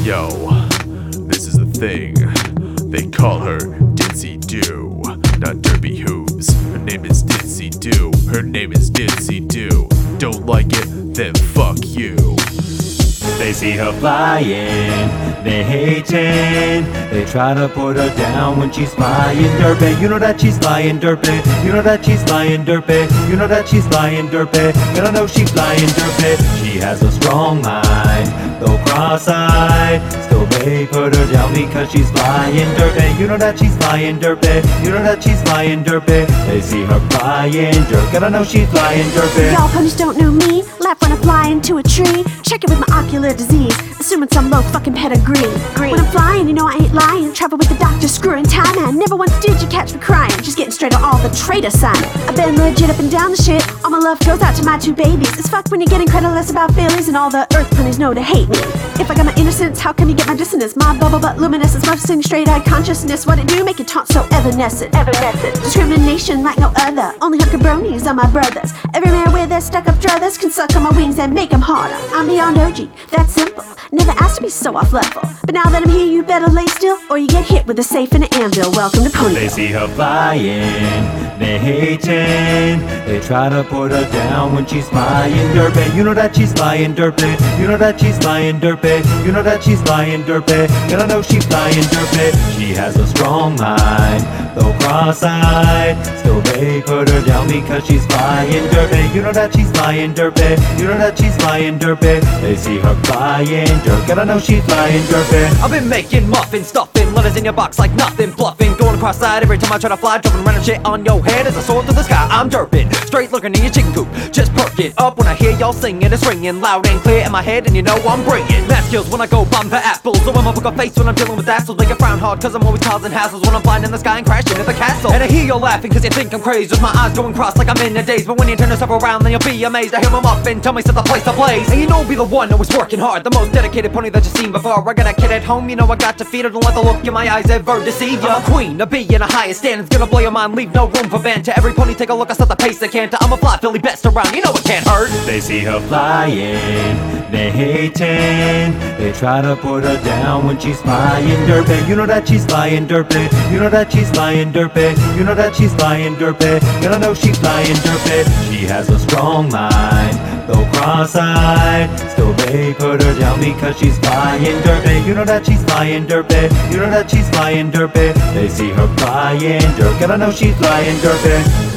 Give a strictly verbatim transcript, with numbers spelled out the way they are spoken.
Yo, this is the thing. They call her Ditzy Doo, not Derpy Hooves. Her name is Ditzy Doo. Her name is Ditzy Doo. Don't like it? Then fuck you. They see her flying, they hating. They try to put her down when she's flying derpy. You know that she's flying derpy. You know that she's flying derpy. You know that she's flying derpy. And I know she's flying derpy. She has a strong mind, though cross-eyed. Still they put her down because she's flying derpy. You know that she's flying derpy. You know that she's flying derpy. They see her flying derpy. And I know she's flying derpy. Y'all ponies don't know me. Laugh when I fly into a tree. Check it with my ocular disease, assuming some low fucking pedigree. Green. When I'm flying, you know I ain't lying. Travel with the doctor, screwing time, man. Never once did you catch me crying. Just getting straight on all the traitor sign. I've been legit up and down the shit. All my love goes out to my two babies. It's fucked when you're getting credit about feelings, and all the earth ponies know to hate me. If I got my innocence, how come you get my dissonance? My bubble butt luminescence, mostly straight-eyed consciousness. What it do? Make it taunt so evanescent. Evanescent. Discrimination like no other. Only hooker bronies are my brothers. Every man with their stuck-up druthers can suck on my wings and make them harder. I'm beyond O G, that's simple. Never asked to be so off level. But now that I'm here, you better lay still, or you get hit with a safe and an anvil. Welcome to Ponyville. They see her flying, they hating. They try to put her down when she's flying derpy. You know that she's flying derpy. You know that she's flying derpy. You know that she's flying derpy. And I know she's flying derpy. She has a strong mind, though cross-eyed. Still they put her down because she's flying derpy. You know that she's flying derpy. You know that she's flying derpy. They see her flying derpy. And I know she's flying derpy. I've been making muffins, stuffing letters in your box like nothing, bluffing, going cross-eyed every time I try to fly, jumping random shit on your head as I soar through the sky. I'm derping, straight looking in your chicken coop. Just perk it up when I hear y'all singing. It's ringing loud and clear in my head, and you know I'm bringing math skills when I go bomb for apples. So I'm a poker face when I'm dealing with assholes. Make a frown hard cause I'm always causing hassles when I'm flying in the sky and crashing at the castle. And I hear y'all laughing cause you think I'm crazy, with my eyes going cross like I'm in a daze. But when you turn yourself around then you'll be amazed. I hear my muffin tell me set the place ablaze. And you know I'll be the one always working hard, the most dedicated pony that you've seen before. I got a kid at home, you know I got to feed her. Don't let the look in my eyes ever deceive ya. I'm a queen, a bee in a highest standards, gonna blow your mind, leave no room for banter. Every pony take a look, I set the pace they can't. I'm a fly Philly best around, you know it can't hurt. They see her flying, they hating. They try to put her down when she's flying derpy. You know that she's flying derpy. You know that she's flying derpy. You know that she's flying derpy. And I know she's flying derpy. She has a strong mind, though cross-eyed. Still they put her down because she's flying derpy. You know that she's flying derpy. You know that she's flying derpy. They see her flying derpy. And I know she's flying derpy.